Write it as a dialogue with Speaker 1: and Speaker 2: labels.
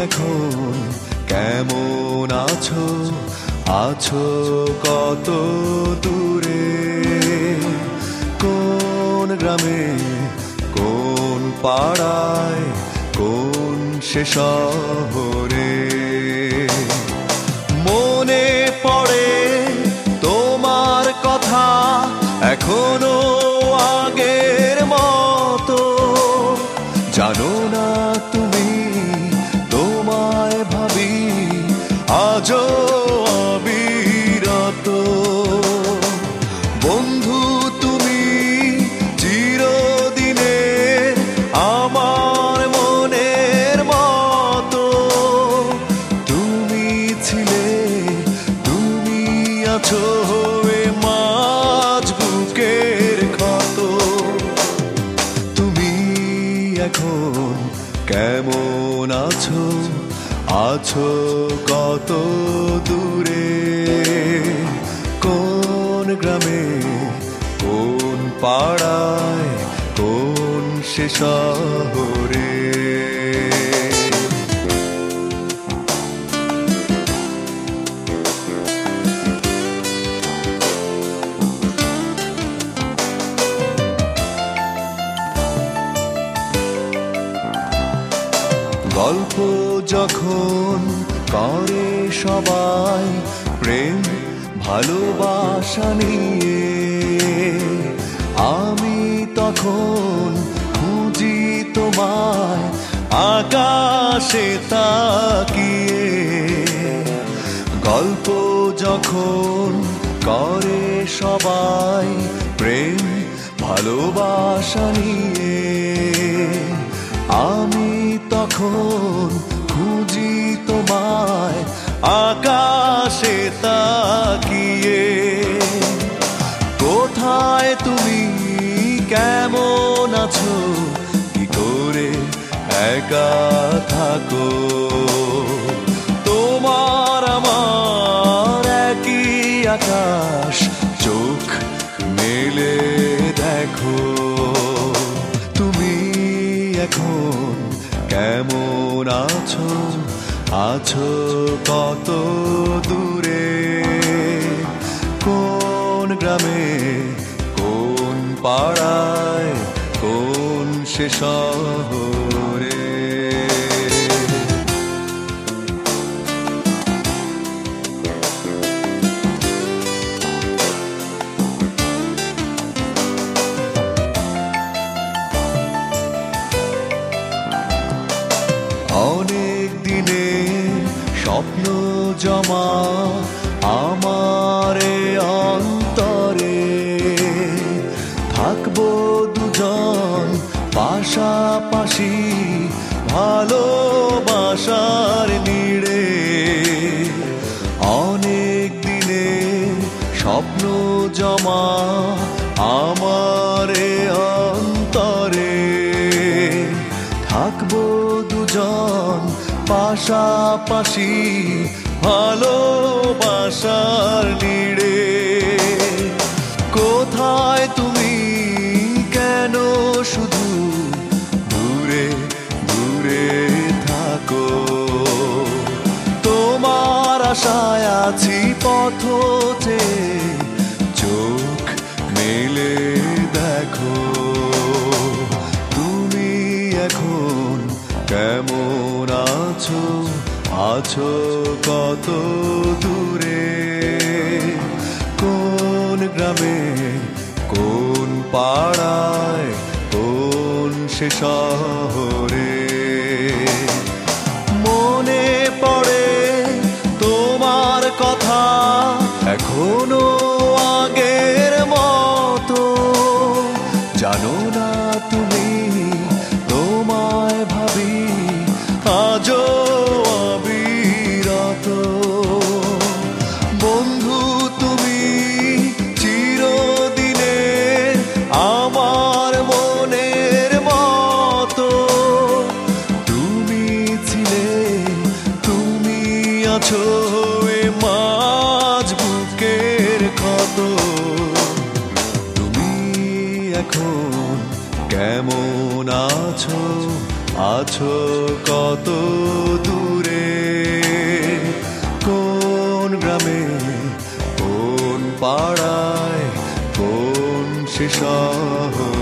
Speaker 1: এখন কেমন আছো? আছো কত দূরে? কোন গ্রামে, কোন পাড়ায়, কোন সে শহরে? মনে পড়ে তোমার কথা এখনো আগের মতো। জানো না তুমি, তোমায় ভাবি আজও অবিরত। বন্ধু তুমি চিরদিনের আমার মনের মতো। তুমি ছিলে, তুমি আছো এ মাঝ বুকের ক্ষত। তুমি এখন কেমন আছো? আছো কত দূরে? কোন গ্রামে, কোন পাড়ায়, কোন সে শহরে? গল্প যখন করে সবাই প্রেম ভালোবাসা নিয়ে, আমি তখন খুঁজি তোমায় আকাশে তাকিয়ে। গল্প যখন করে সবাই প্রেম ভালোবাসা নিয়ে, আমি তখন খুঁজি তোমায় আকাশে তাকিয়ে। কোথায় তুমি, কেমন আছো, কি করে একা থাকো? তোমার আমার একই আকাশ, চোখ মেলে দেখো। তুমি এখন কেমন আছো? আছো কত দূরে? কোন গ্রামে, কোন পাড়ায়, কোন সে শহরে? অনেক দিনে স্বপ্ন জমা আমার অন্তরে। থাকবো দুজন পাশাপাশি ভালোবাসার নিড়ে। অনেক দিনে স্বপ্ন জমা আমার অন্তরে। থাকবো দুজন পাশাপাশি ভালোবাসার নিড়ে। কোথায় তুমি, কেন শুধু দূরে দূরে থাকো? তোমার আশায় আছি পথ চেয়ে, চোখ মেলে দেখো। তুমি এখন কেমন আছো? আছো কত দূরে? কোন গ্রামে, কোন পাড়ায়, কোন সে শহরে? মনে পড়ে তোমার কথা এখনো আগের মতো। জানো না তুমি, তোমায় ভাবি আজও অবিরত। বন্ধু তুমি চিরদিনের আমার মনের মতো। তুমি ছিলে, তুমি আছো এ মাঝ বুকের ক্ষত। তুমি এখন কেমন আছো? আছো কত দূর? পাড়ায় কোন সে শহর